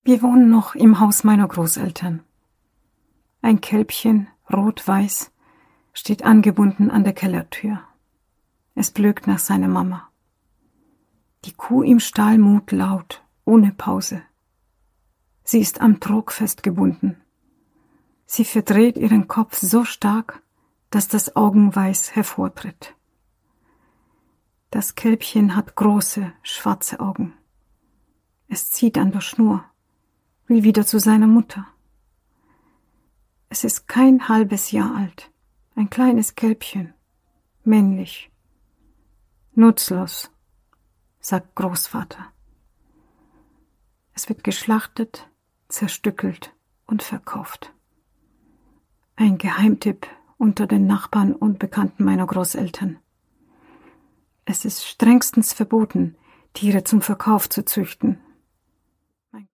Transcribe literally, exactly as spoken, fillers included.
Wir wohnen noch im Haus meiner Großeltern. Ein Kälbchen, rot-weiß, steht angebunden an der Kellertür. Es blökt nach seiner Mama. Die Kuh im Stall muht laut, ohne Pause. Sie ist am Trog festgebunden. Sie verdreht ihren Kopf so stark, dass das Augenweiß hervortritt. Das Kälbchen hat große, schwarze Augen. Es zieht an der Schnur, will wieder zu seiner Mutter. Es ist kein halbes Jahr alt, ein kleines Kälbchen, männlich. Nutzlos, sagt Großvater. Es wird geschlachtet, zerstückelt und verkauft. Ein Geheimtipp unter den Nachbarn und Bekannten meiner Großeltern. Es ist strengstens verboten, Tiere zum Verkauf zu züchten.